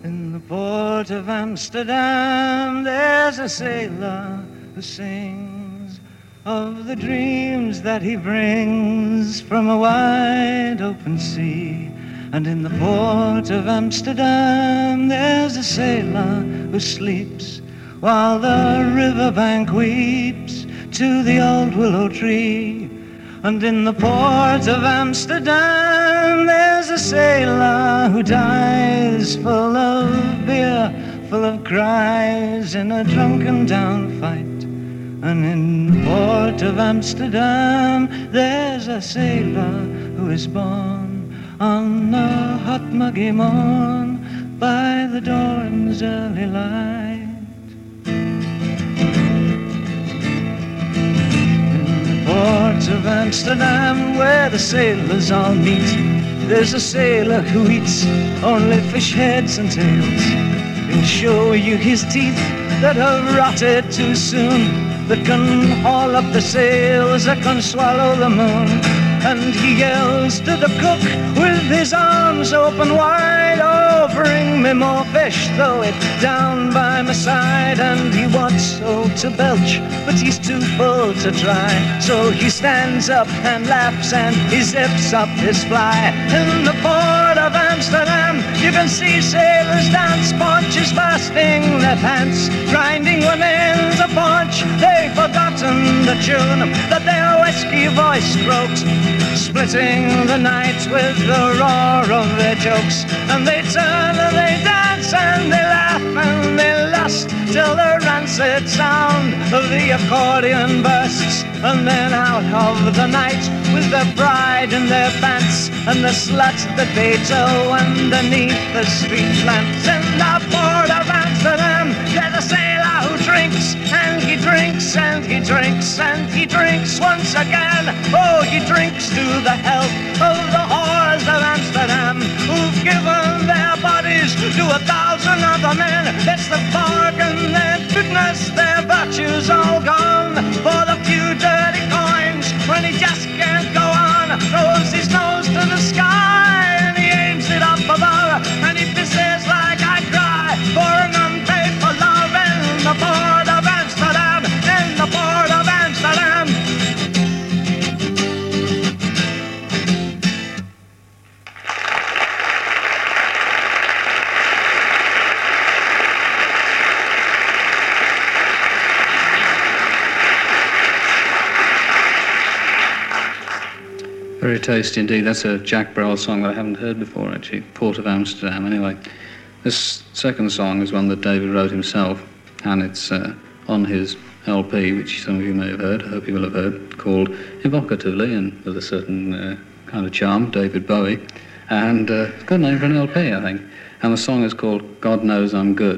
In the port of Amsterdam, there's a sailor who sings of the dreams that he brings from a wide open sea. And in the port of Amsterdam, there's a sailor who sleeps while the riverbank weeps to the old willow tree. And in the port of Amsterdam, there's a sailor who dies full of beer, full of cries in a drunken down fight. And in the port of Amsterdam, there's a sailor who is born on a hot muggy morn by the dawn's early light. Port of Amsterdam, where the sailors all meet, there's a sailor who eats only fish heads and tails. He'll show you his teeth that have rotted too soon, that can haul up the sails, that can swallow the moon. And he yells to the cook with his arms open wide, oh, bring me more fish, throw it down by my side. And he wants so to belch, but he's too full to try. So he stands up and laughs and he zips up his fly. In the port of Amsterdam, you can see sailors dance, paunches basting their pants, grinding women's a paunch. They've forgotten the tune that their whiskey voice croaks, splitting the night with the roar of their jokes. And they turn and they dance and they laugh and they lust till the rancid sound of the accordion bursts. And then out of the night with their pride in their pants and the slut that they tow underneath the street lamps. In the port of Amsterdam, there's a sailor who drinks and he drinks and he drinks and he drinks once again. Oh, he drinks to the health of the whores of Amsterdam, who've given their bodies to 1,000 other men. It's the bargain, their goodness, their virtues all gone for the few dirty coins. When he just can't go on, throws his nose to the sky and he aims it up above, and he pisses like I cry for an unpaid for love. In the port of Amsterdam, in the port of Amsterdam. Very tasty indeed. That's a Jack Brel song that I haven't heard before, actually. Port of Amsterdam. Anyway, this second song is one that David wrote himself, and it's on his LP, which some of you may have heard, I hope you will have heard, called evocatively and with a certain kind of charm, David Bowie. And it's a good name for an LP, I think. And the song is called God Knows I'm Good.